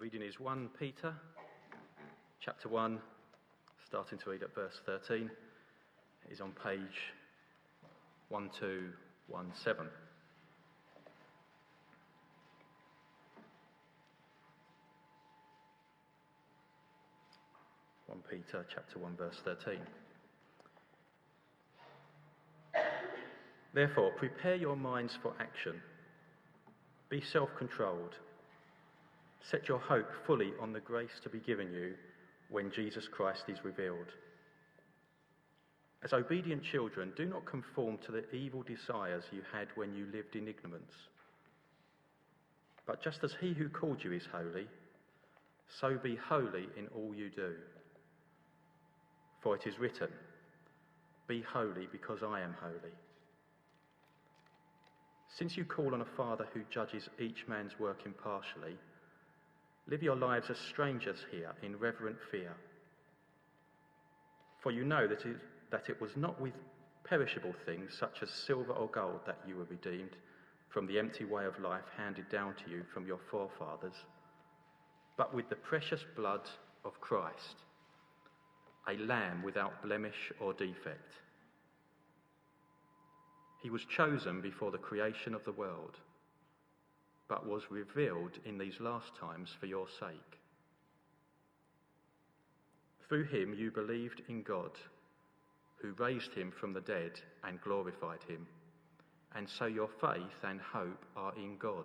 reading is 1 Peter, chapter 1, starting to read at verse 13. It is on page 1217. Peter chapter 1 verse 13. Therefore, prepare your minds for action. Be self-controlled. Set your hope fully on the grace to be given you when Jesus Christ is revealed. As obedient children, do not conform to the evil desires you had when you lived in ignorance. But just as he who called you is holy, so be holy in all you do. For it is written, "Be holy because I am holy." Since you call on a Father who judges each man's work impartially, live your lives as strangers here in reverent fear. For you know that it was not with perishable things such as silver or gold that you were redeemed from the empty way of life handed down to you from your forefathers, but with the precious blood of Christ, a lamb without blemish or defect. He was chosen before the creation of the world, but was revealed in these last times for your sake. Through him you believed in God, who raised him from the dead and glorified him, and so your faith and hope are in God.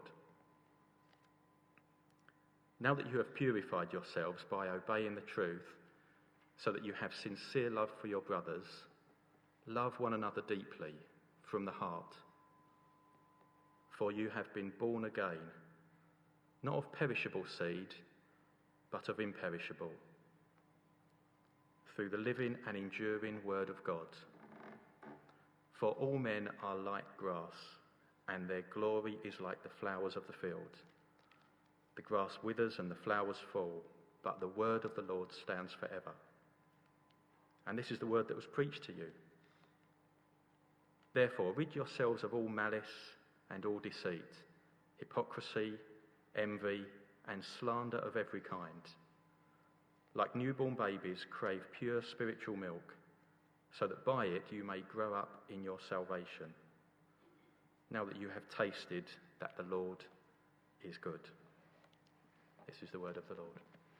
Now that you have purified yourselves by obeying the truth, so that you have sincere love for your brothers, love one another deeply from the heart. For you have been born again, not of perishable seed, but of imperishable, through the living and enduring word of God. For all men are like grass, and their glory is like the flowers of the field. The grass withers and the flowers fall, but the word of the Lord stands forever. And this is the word that was preached to you. Therefore, rid yourselves of all malice and all deceit, hypocrisy, envy, and slander of every kind. Like newborn babies, crave pure spiritual milk, so that by it you may grow up in your salvation, now that you have tasted that the Lord is good. This is the word of the Lord.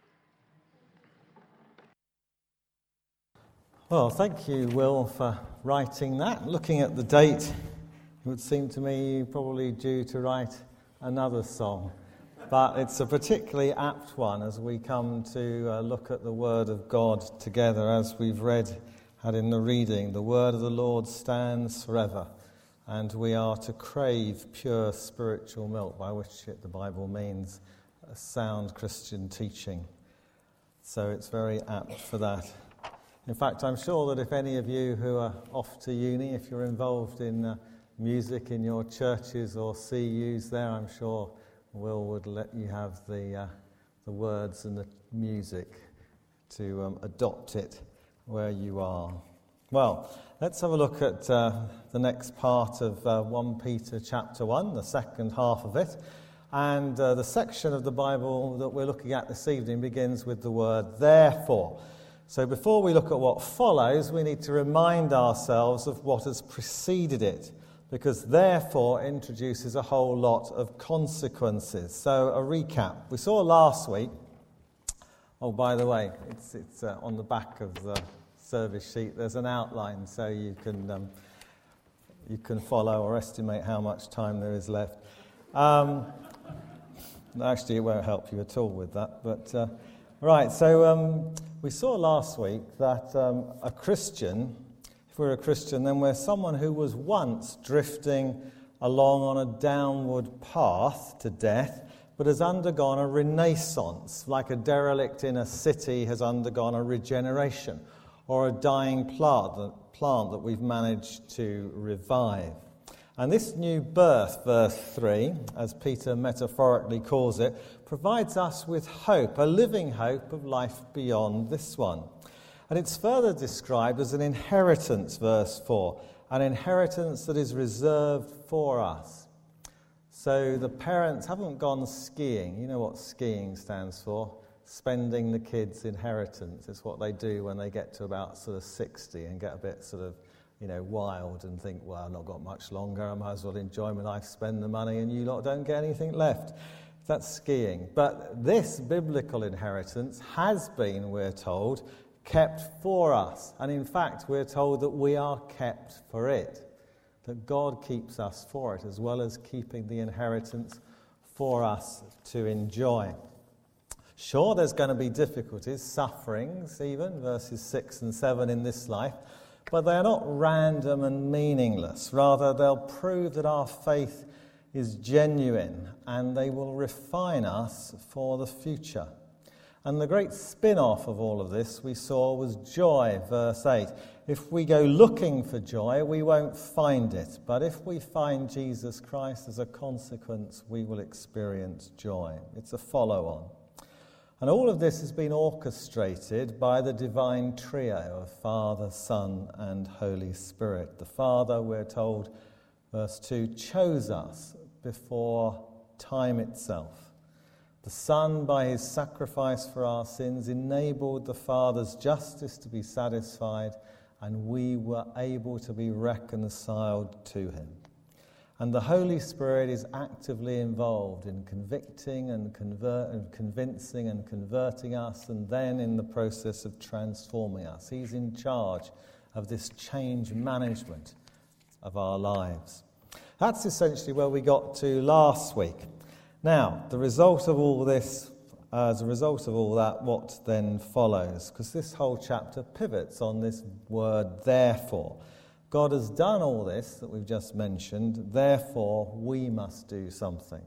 Well, thank you, Will, for writing that. Looking at the date, it would seem to me you're probably due to write another song. But it's a particularly apt one as we come to look at the Word of God together, as we've had in the reading. The Word of the Lord stands forever, and we are to crave pure spiritual milk, by which the Bible means a sound Christian teaching. So it's very apt for that. In fact, I'm sure that if any of you who are off to uni, if you're involved in music in your churches or CUs there, I'm sure Will would let you have the words and the music to adopt it where you are. Well, let's have a look at the next part of 1 Peter chapter 1, the second half of it. And the section of the Bible that we're looking at this evening begins with the word therefore. So before we look at what follows, we need to remind ourselves of what has preceded it, because therefore introduces a whole lot of consequences. So a recap. We saw last week, oh, by the way, it's on the back of the service sheet, there's an outline so you can follow or estimate how much time there is left. Actually, it won't help you at all with that, but... Right, so we saw last week that a Christian, if we're a Christian, then we're someone who was once drifting along on a downward path to death, but has undergone a renaissance, like a derelict in a city has undergone a regeneration, or a dying plant that we've managed to revive. And this new birth, verse 3, as Peter metaphorically calls it, provides us with hope, a living hope of life beyond this one. And it's further described as an inheritance, verse 4, an inheritance that is reserved for us. So the parents haven't gone skiing. You know what skiing stands for? Spending the kids' inheritance. It's what they do when they get to about sort of 60 and get a bit sort of, wild and think, well, I've not got much longer. I might as well enjoy my life, spend the money, and you lot don't get anything left. That's skiing. But this biblical inheritance has been, we're told, kept for us. And in fact, we're told that we are kept for it. That God keeps us for it, as well as keeping the inheritance for us to enjoy. Sure, there's going to be difficulties, sufferings even, verses 6 and 7 in this life, but they are not random and meaningless. Rather, they'll prove that our faith is genuine, and they will refine us for the future. And the great spin-off of all of this we saw was joy, verse 8. If we go looking for joy, we won't find it. But if we find Jesus Christ, as a consequence, we will experience joy. It's a follow-on. And all of this has been orchestrated by the divine trio of Father, Son, and Holy Spirit. The Father, we're told, verse 2, chose us before time itself. The Son, by his sacrifice for our sins, enabled the Father's justice to be satisfied, and we were able to be reconciled to him. And the Holy Spirit is actively involved in convicting and convincing and converting us, and then in the process of transforming us. He's in charge of this change management of our lives. That's essentially where we got to last week. Now, the result of all this, as a result of all that, what then follows? Because this whole chapter pivots on this word, therefore. God has done all this that we've just mentioned, therefore we must do something.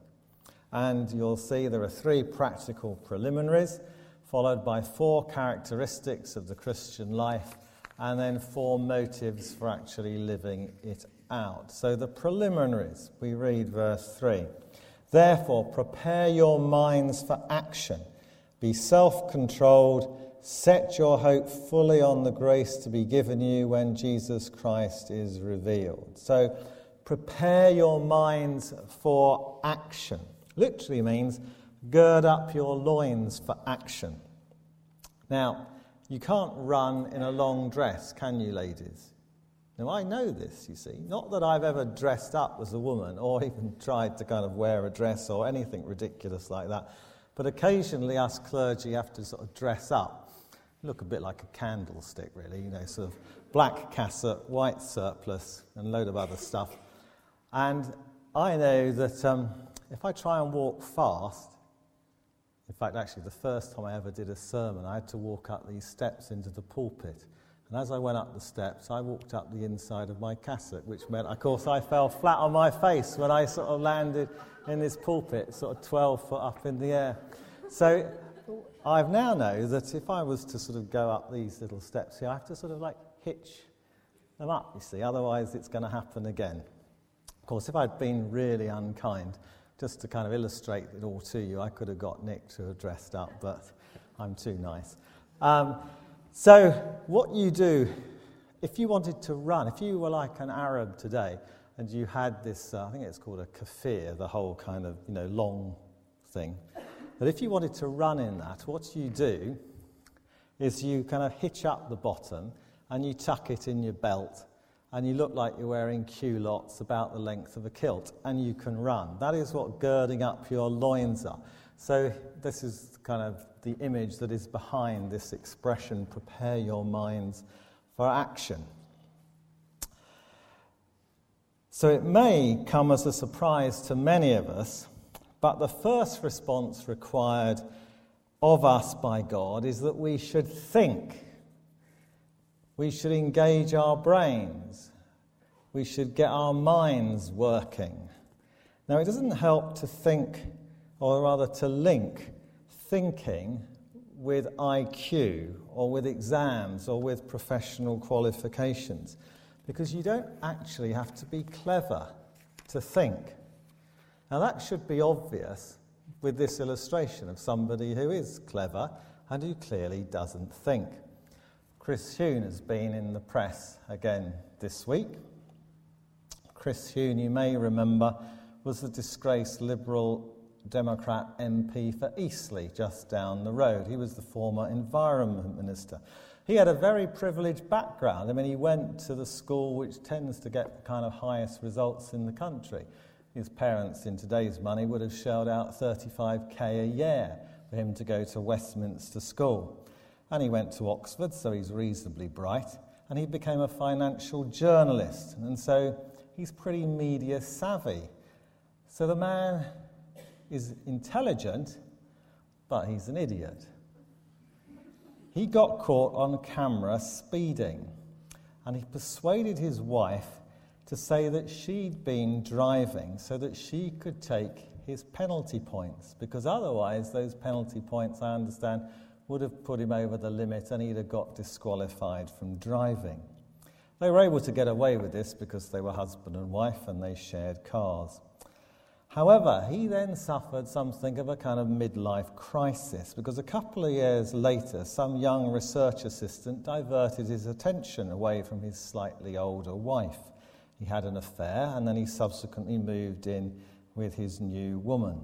And you'll see there are 3 practical preliminaries, followed by 4 characteristics of the Christian life, and then 4 motives for actually living it out. So the preliminaries, we read verse 3. Therefore, prepare your minds for action. Be self-controlled. Set your hope fully on the grace to be given you when Jesus Christ is revealed. So, prepare your minds for action. Literally means gird up your loins for action. Now, you can't run in a long dress, can you, ladies? Now, I know this, you see. Not that I've ever dressed up as a woman or even tried to kind of wear a dress or anything ridiculous like that. But occasionally us clergy have to sort of dress up. Look a bit like a candlestick, really, sort of black cassock, white surplice, and a load of other stuff. And I know that if I try and walk fast, in fact, actually, the first time I ever did a sermon, I had to walk up these steps into the pulpit. And as I went up the steps, I walked up the inside of my cassock, which meant, of course, I fell flat on my face when I sort of landed in this pulpit, sort of 12 foot up in the air. So I now know that if I was to sort of go up these little steps here, I have to sort of like hitch them up, you see, otherwise it's going to happen again. Of course, if I'd been really unkind, just to kind of illustrate it all to you, I could have got Nick to have dressed up, but I'm too nice. So what you do, if you wanted to run, if you were like an Arab today, and you had this, I think it's called a kafir, the whole kind of, long thing. But if you wanted to run in that, what you do is you kind of hitch up the bottom and you tuck it in your belt and you look like you're wearing culottes about the length of a kilt and you can run. That is what girding up your loins are. So this is kind of the image that is behind this expression, prepare your minds for action. So it may come as a surprise to many of us, but the first response required of us by God is that we should think. We should engage our brains. We should get our minds working. Now, it doesn't help to think, or rather to link thinking with IQ or with exams or with professional qualifications, because you don't actually have to be clever to think. Now, that should be obvious with this illustration of somebody who is clever and who clearly doesn't think. Chris Huhne has been in the press again this week. Chris Huhne, you may remember, was the disgraced Liberal Democrat MP for Eastleigh, just down the road. He was the former Environment Minister. He had a very privileged background. I mean, he went to the school which tends to get the kind of highest results in the country. His parents, in today's money, would have shelled out $35,000 a year for him to go to Westminster School. And he went to Oxford, so he's reasonably bright, and he became a financial journalist, and so he's pretty media savvy. So the man is intelligent, but he's an idiot. He got caught on camera speeding, and he persuaded his wife to say that she'd been driving so that she could take his penalty points, because otherwise those penalty points, I understand, would have put him over the limit and he'd have got disqualified from driving. They were able to get away with this because they were husband and wife and they shared cars. However, he then suffered something of a kind of midlife crisis, because a couple of years later, some young research assistant diverted his attention away from his slightly older wife. He had an affair, and then he subsequently moved in with his new woman.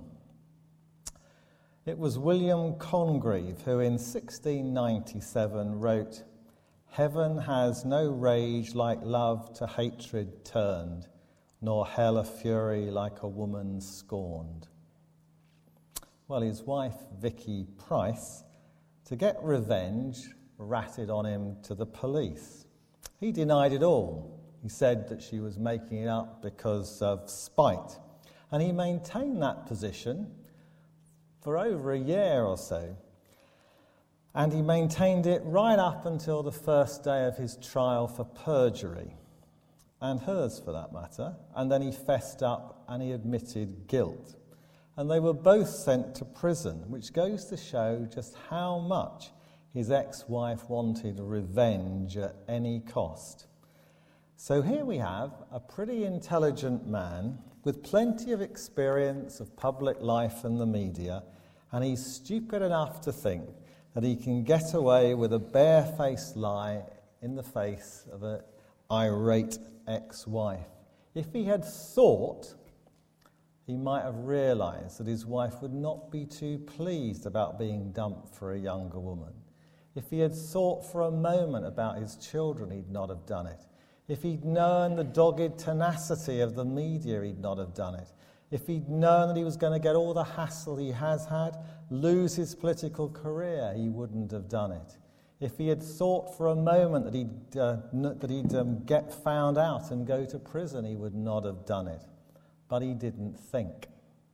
It was William Congreve who in 1697 wrote, "Heaven has no rage like love to hatred turned, nor hell a fury like a woman scorned." Well, his wife, Vicky Price, to get revenge, ratted on him to the police. He denied it all. He said that she was making it up because of spite. And he maintained that position for over a year or so. And he maintained it right up until the first day of his trial for perjury, and hers for that matter. And then he fessed up and he admitted guilt. And they were both sent to prison, which goes to show just how much his ex-wife wanted revenge at any cost. So here we have a pretty intelligent man with plenty of experience of public life and the media, and he's stupid enough to think that he can get away with a barefaced lie in the face of an irate ex-wife. If he had thought, he might have realised that his wife would not be too pleased about being dumped for a younger woman. If he had thought for a moment about his children, he'd not have done it. If he'd known the dogged tenacity of the media, he'd not have done it. If he'd known that he was going to get all the hassle he has had, lose his political career, he wouldn't have done it. If he had thought for a moment that he'd get found out and go to prison, he would not have done it. But he didn't think.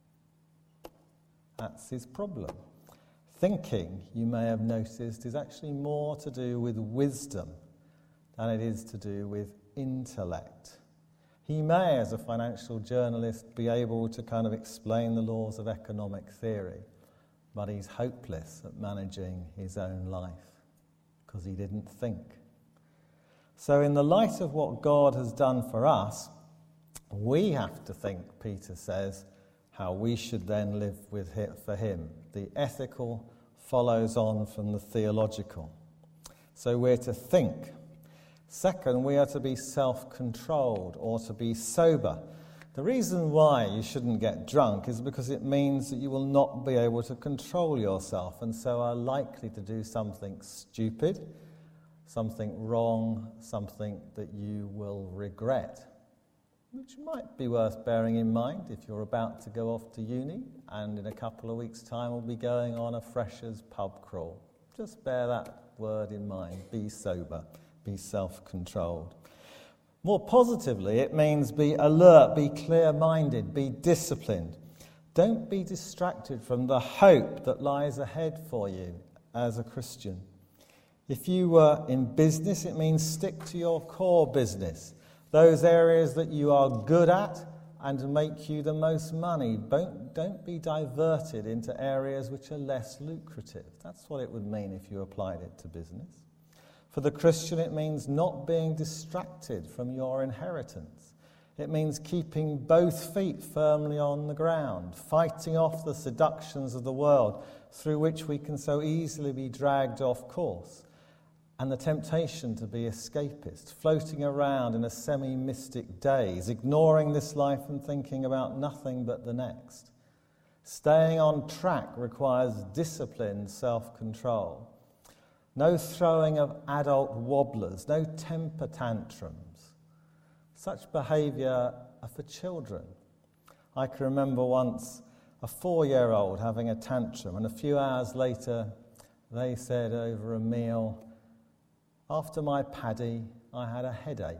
That's his problem. Thinking, you may have noticed, is actually more to do with wisdom than it is to do with intellect. He may, as a financial journalist, be able to kind of explain the laws of economic theory, but he's hopeless at managing his own life because he didn't think. So in the light of what God has done for us, we have to think, Peter says, how we should then live for him. The ethical follows on from the theological. So we're to think. Second, we are to be self-controlled or to be sober. The reason why you shouldn't get drunk is because it means that you will not be able to control yourself and so are likely to do something stupid, something wrong, something that you will regret, which might be worth bearing in mind if you're about to go off to uni and in a couple of weeks' time we'll be going on a freshers' pub crawl. Just bear that word in mind. Be sober. Be self-controlled. More positively, it means be alert, be clear-minded, be disciplined. Don't be distracted from the hope that lies ahead for you as a Christian. If you were in business, it means stick to your core business, those areas that you are good at and make you the most money. Don't be diverted into areas which are less lucrative. That's what it would mean if you applied it to business. For the Christian, it means not being distracted from your inheritance. It means keeping both feet firmly on the ground, fighting off the seductions of the world through which we can so easily be dragged off course, and the temptation to be escapist, floating around in a semi-mystic daze, ignoring this life and thinking about nothing but the next. Staying on track requires disciplined self-control. No throwing of adult wobblers, no temper tantrums. Such behaviour are for children. I can remember once a 4-year-old having a tantrum, and a few hours later they said over a meal, "After my paddy, I had a headache."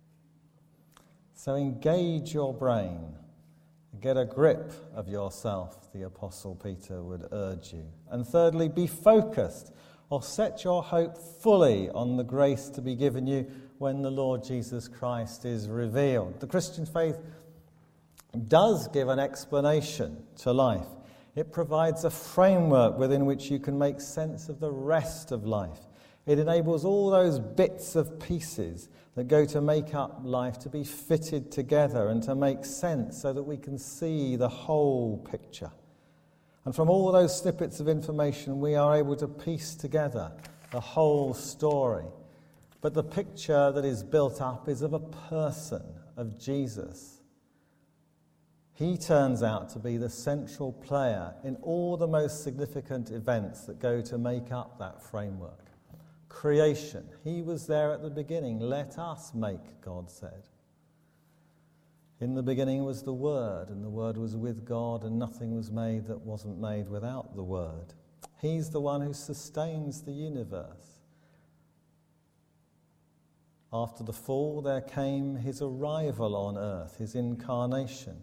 So engage your brain. Get a grip of yourself, the Apostle Peter would urge you. And thirdly, be focused, or set your hope fully on the grace to be given you when the Lord Jesus Christ is revealed. The Christian faith does give an explanation to life. It provides a framework within which you can make sense of the rest of life. It enables all those bits of pieces that go to make up life to be fitted together and to make sense so that we can see the whole picture. And from all those snippets of information, we are able to piece together the whole story. But the picture that is built up is of a person, of Jesus. He turns out to be the central player in all the most significant events that go to make up that framework. Creation. He was there at the beginning. Let us make, God said. In the beginning was the Word, and the Word was with God, and nothing was made that wasn't made without the Word. He's the one who sustains the universe. After the fall, there came his arrival on earth, his incarnation.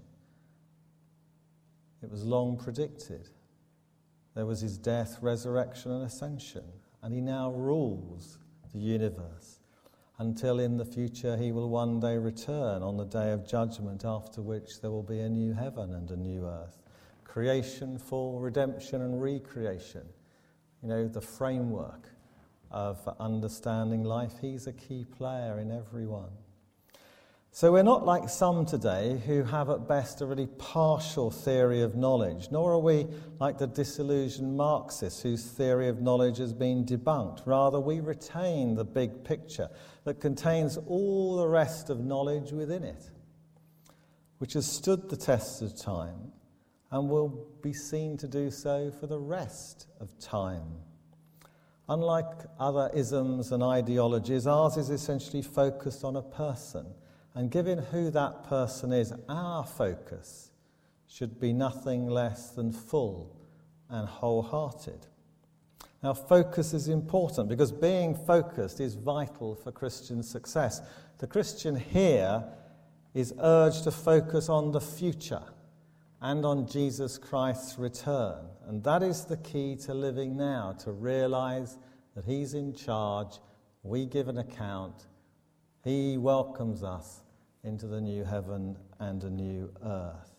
It was long predicted. There was his death, resurrection, and ascension. And he now rules the universe until in the future he will one day return on the day of judgment, after which there will be a new heaven and a new earth. Creation, fall, redemption, and recreation. You know, the framework of understanding life. He's a key player in every one. So we're not like some today who have at best a really partial theory of knowledge, nor are we like the disillusioned Marxists whose theory of knowledge has been debunked. Rather, we retain the big picture that contains all the rest of knowledge within it, which has stood the test of time and will be seen to do so for the rest of time. Unlike other isms and ideologies, ours is essentially focused on a person. And given who that person is, our focus should be nothing less than full and wholehearted. Now, focus is important because being focused is vital for Christian success. The Christian here is urged to focus on the future and on Jesus Christ's return. And that is the key to living now, to realise that he's in charge, we give an account, he welcomes us into the new heaven and a new earth.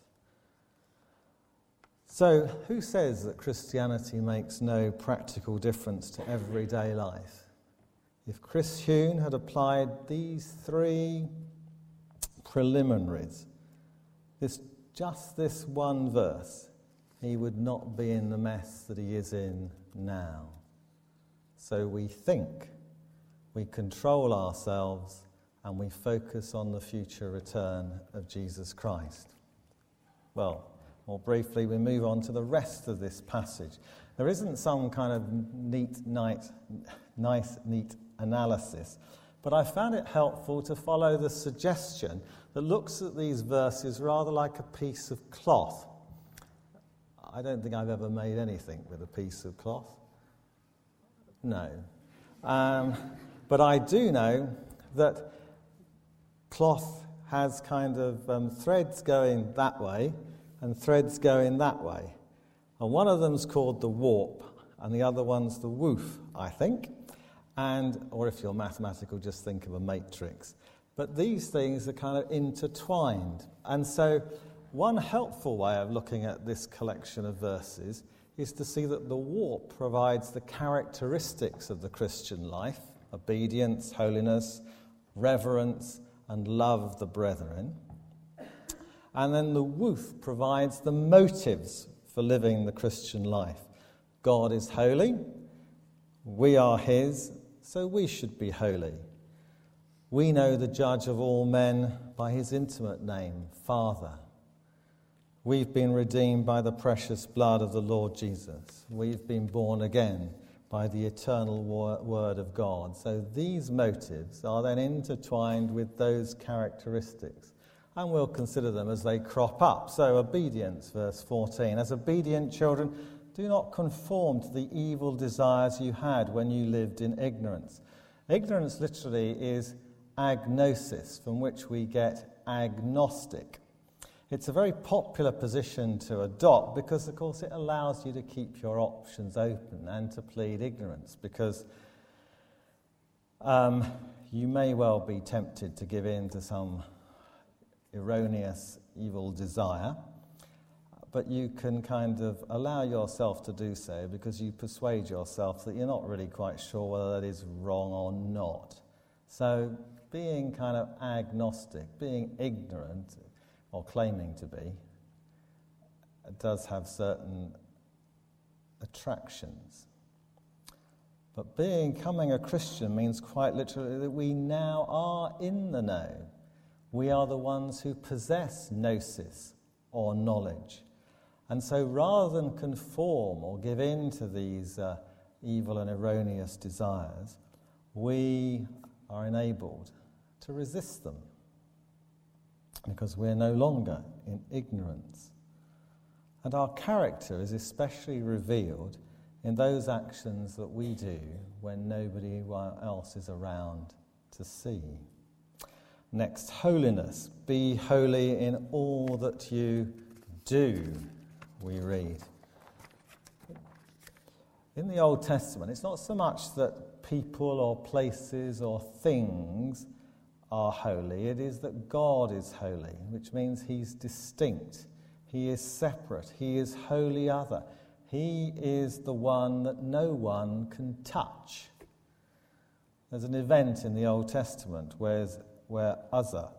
So, who says that Christianity makes no practical difference to everyday life? If Chris Huhn had applied these 3 preliminaries, just this one verse, he would not be in the mess that he is in now. So we think, we control ourselves, and we focus on the future return of Jesus Christ. Well, more briefly, we move on to the rest of this passage. There isn't some kind of nice, neat analysis, but I found it helpful to follow the suggestion that looks at these verses rather like a piece of cloth. I don't think I've ever made anything with a piece of cloth. No. But I do know that cloth has kind of threads going that way and threads going that way. And one of them's called the warp and the other one's the woof, I think. Or if you're mathematical, just think of a matrix. But these things are kind of intertwined. And so one helpful way of looking at this collection of verses is to see that the warp provides the characteristics of the Christian life: obedience, holiness, reverence, and love of the brethren. And then the woof provides the motives for living the Christian life. God is holy, we are his, so we should be holy. We know the judge of all men by his intimate name, Father. We've been redeemed by the precious blood of the Lord Jesus. We've been born again by the eternal word of God. So these motives are then intertwined with those characteristics, and we'll consider them as they crop up. So obedience, verse 14. As obedient children, do not conform to the evil desires you had when you lived in ignorance. Ignorance literally is agnosis, from which we get agnostic. It's a very popular position to adopt because, of course, it allows you to keep your options open and to plead ignorance, because you may well be tempted to give in to some erroneous evil desire, but you can kind of allow yourself to do so because you persuade yourself that you're not really quite sure whether that is wrong or not. So being kind of agnostic, being ignorant, or claiming to be, does have certain attractions. But becoming a Christian means quite literally that we now are in the know. We are the ones who possess gnosis, or knowledge. And so rather than conform or give in to these evil and erroneous desires, we are enabled to resist them, because we're no longer in ignorance. And our character is especially revealed in those actions that we do when nobody else is around to see. Next, holiness. Be holy in all that you do, we read. In the Old Testament, it's not so much that people or places or things are holy, it is that God is holy, which means he's distinct, he is separate, he is wholly other. He is the one that no one can touch. There's an event in the Old Testament where Uzzah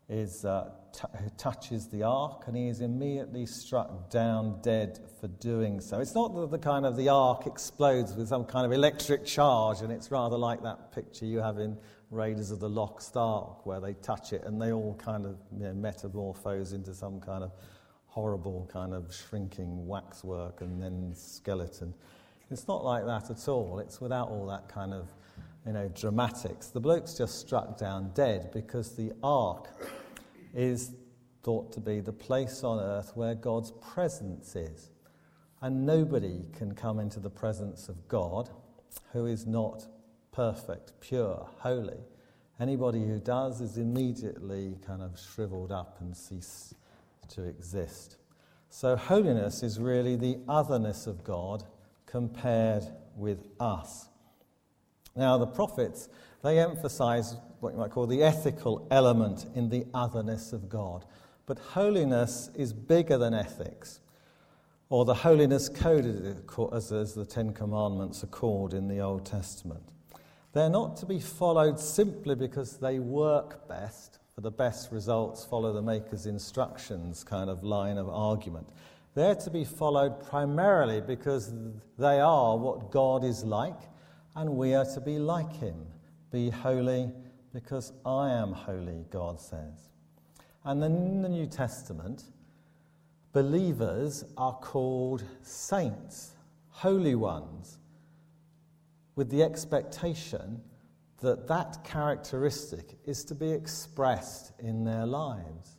touches the ark, and he is immediately struck down dead for doing so. It's not that the ark explodes with some kind of electric charge, and it's rather like that picture you have in Raiders of the Lost Ark, where they touch it and they all kind of metamorphose into some kind of horrible kind of shrinking waxwork and then skeleton. It's not like that at all. It's without all that kind of dramatics. The bloke's just struck down dead because the ark is thought to be the place on earth where God's presence is. And nobody can come into the presence of God who is not perfect, pure, holy. Anybody who does is immediately kind of shriveled up and cease to exist. So holiness is really the otherness of God compared with us. Now the prophets, they emphasize what you might call the ethical element in the otherness of God. But holiness is bigger than ethics, or the holiness code as the Ten Commandments are called in the Old Testament. They're not to be followed simply because they work best. For the best results, follow the Maker's instructions kind of line of argument. They're to be followed primarily because they are what God is like, and we are to be like him. Be holy because I am holy, God says. And then in the New Testament, believers are called saints, holy ones, with the expectation that that characteristic is to be expressed in their lives.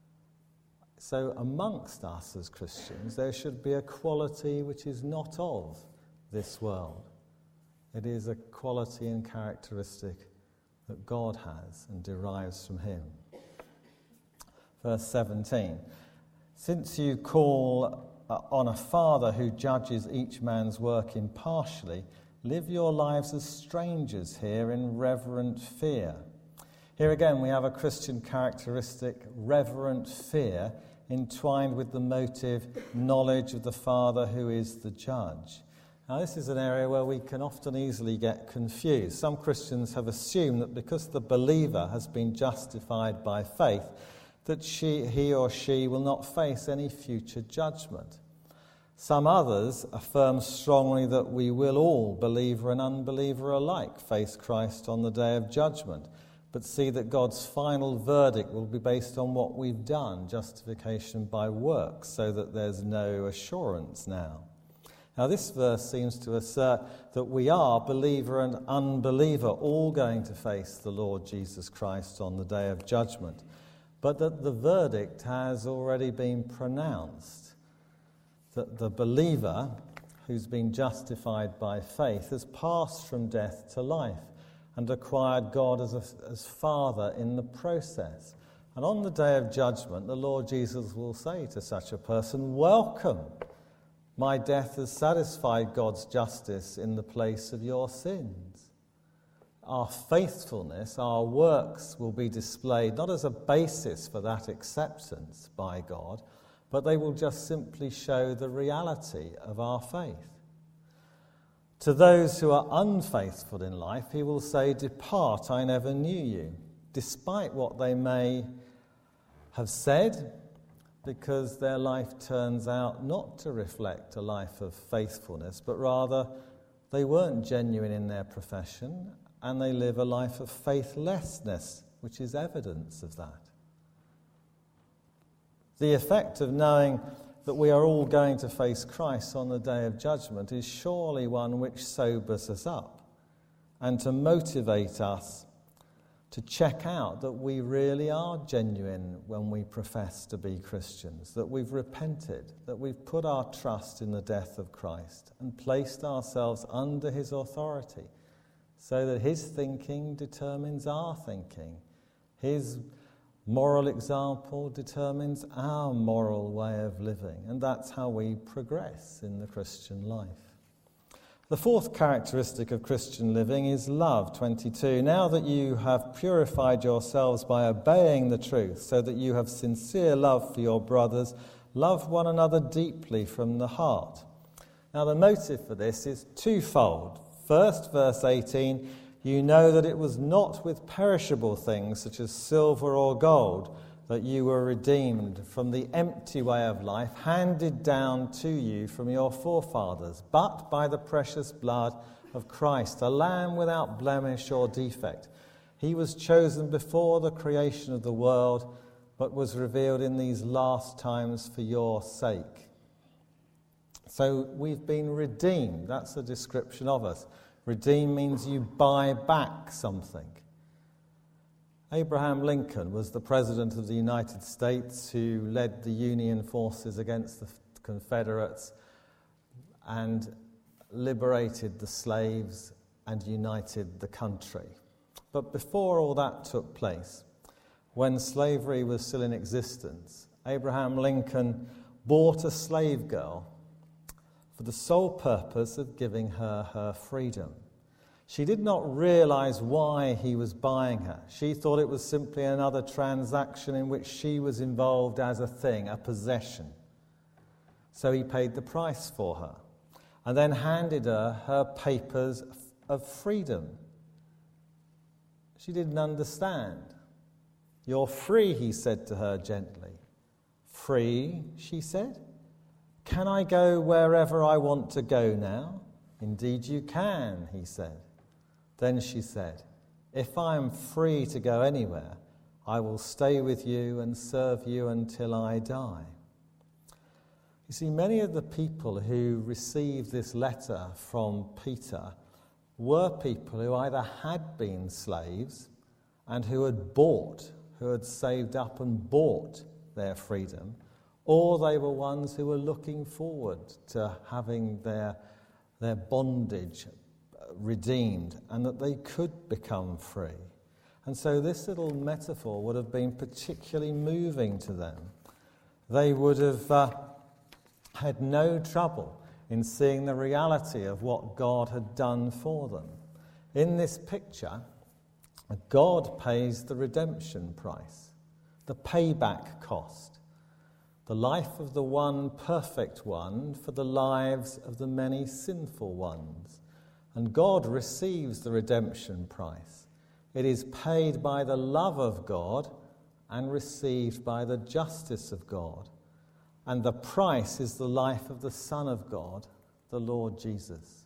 So amongst us as Christians, there should be a quality which is not of this world. It is a quality and characteristic that God has and derives from him. Verse 17, since you call on a Father who judges each man's work impartially, live your lives as strangers here in reverent fear. Here again we have a Christian characteristic, reverent fear, entwined with the motive, knowledge of the Father who is the judge. Now this is an area where we can often easily get confused. Some Christians have assumed that because the believer has been justified by faith, that he or she will not face any future judgment. Some others affirm strongly that we will all, believer and unbeliever alike, face Christ on the day of judgment, but see that God's final verdict will be based on what we've done, justification by works, so that there's no assurance now. Now, this verse seems to assert that we are, believer and unbeliever, all going to face the Lord Jesus Christ on the day of judgment, but that the verdict has already been pronounced, that the believer who's been justified by faith has passed from death to life and acquired God as Father in the process. And on the day of judgment, the Lord Jesus will say to such a person, "Welcome, my death has satisfied God's justice in the place of your sins." Our faithfulness, our works will be displayed not as a basis for that acceptance by God, but they will just simply show the reality of our faith. To those who are unfaithful in life, he will say, "Depart, I never knew you," despite what they may have said, because their life turns out not to reflect a life of faithfulness, but rather they weren't genuine in their profession, and they live a life of faithlessness, which is evidence of that. The effect of knowing that we are all going to face Christ on the day of judgment is surely one which sobers us up and to motivate us to check out that we really are genuine when we profess to be Christians, that we've repented, that we've put our trust in the death of Christ and placed ourselves under his authority so that his thinking determines our thinking. His moral example determines our moral way of living, and that's how we progress in the Christian life. The fourth characteristic of Christian living is love, 22. "Now that you have purified yourselves by obeying the truth, so that you have sincere love for your brothers, love one another deeply from the heart." Now, the motive for this is twofold. First, verse 18, "You know that it was not with perishable things such as silver or gold that you were redeemed from the empty way of life handed down to you from your forefathers, but by the precious blood of Christ, a lamb without blemish or defect. He was chosen before the creation of the world, but was revealed in these last times for your sake." So we've been redeemed. That's a description of us. Redeem means you buy back something. Abraham Lincoln was the President of the United States who led the Union forces against the Confederates and liberated the slaves and united the country. But before all that took place, when slavery was still in existence, Abraham Lincoln bought a slave girl for the sole purpose of giving her her freedom. She did not realize why he was buying her. She thought it was simply another transaction in which she was involved as a thing, a possession. So he paid the price for her and then handed her her papers of freedom. She didn't understand. "You're free," he said to her gently. "Free?" she said. "Can I go wherever I want to go now?" "Indeed you can," he said. Then she said, "If I am free to go anywhere, I will stay with you and serve you until I die." You see, many of the people who received this letter from Peter were people who either had been slaves and who had saved up and bought their freedom, or they were ones who were looking forward to having their bondage redeemed and that they could become free. And so this little metaphor would have been particularly moving to them. They would have had no trouble in seeing the reality of what God had done for them. In this picture, God pays the redemption price, the payback cost, the life of the one perfect one for the lives of the many sinful ones. And God receives the redemption price. It is paid by the love of God and received by the justice of God. and the price is the life of the Son of God, the Lord Jesus.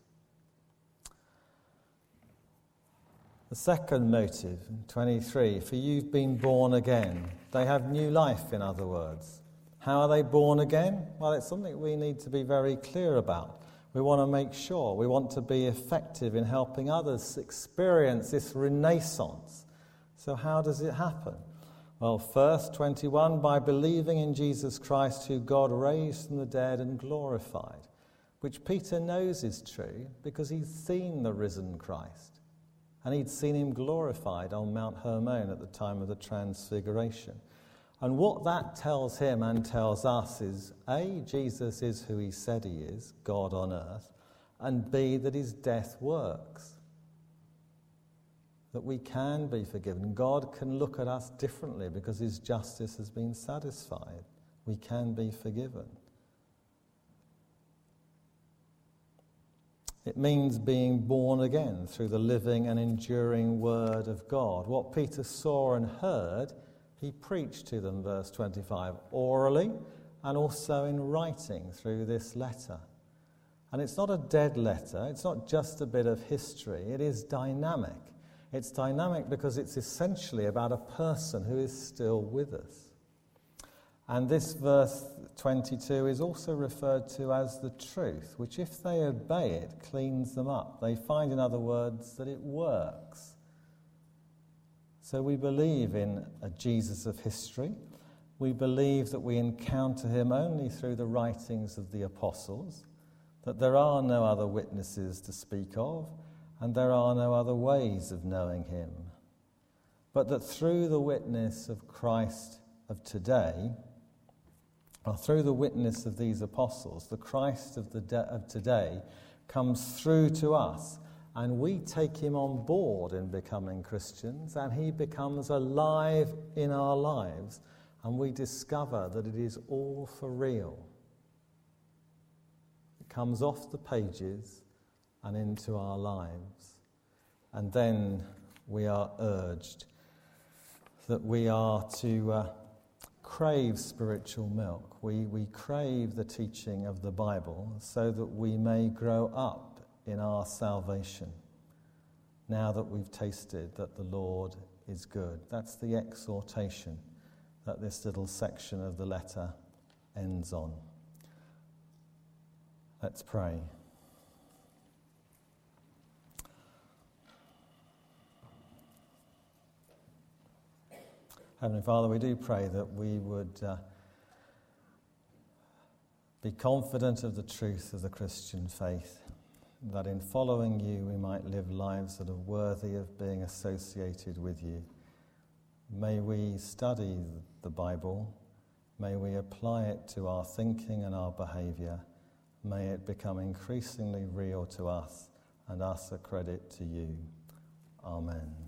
The second motive, 23, for you've been born again. They have new life, in other words. How are they born again? Well, it's something we need to be very clear about. We want to make sure. We want to be effective in helping others experience this renaissance. So how does it happen? Well, first, 21, by believing in Jesus Christ, who God raised from the dead and glorified, which Peter knows is true because he's seen the risen Christ. And he'd seen him glorified on Mount Hermon at the time of the Transfiguration. And what that tells him and tells us is, A, Jesus is who he said he is, God on earth, and B, that his death works. That we can be forgiven. God can look at us differently because his justice has been satisfied. We can be forgiven. It means being born again through the living and enduring Word of God. What Peter saw and heard, he preached to them, verse 25, orally and also in writing through this letter. And it's not a dead letter, it's not just a bit of history, it is dynamic. It's dynamic because it's essentially about a person who is still with us. And this verse 22 is also referred to as the truth, which if they obey it, cleans them up. They find, in other words, that it works. So we believe in a Jesus of history. We believe that we encounter him only through the writings of the apostles, that there are no other witnesses to speak of, and there are no other ways of knowing him. But that through the witness of Christ of today, or through the witness of these apostles, the Christ of today comes through to us, and we take him on board in becoming Christians, and he becomes alive in our lives, and we discover that it is all for real. It comes off the pages and into our lives. And then we are urged that we are to crave spiritual milk. We crave the teaching of the Bible so that we may grow up in our salvation now that we've tasted that the Lord is good. That's the exhortation that this little section of the letter ends on. Let's pray. Heavenly Father, we do pray that we would be confident of the truth of the Christian faith, that in following you we might live lives that are worthy of being associated with you. May we study the Bible, may we apply it to our thinking and our behaviour, may it become increasingly real to us and us a credit to you. Amen.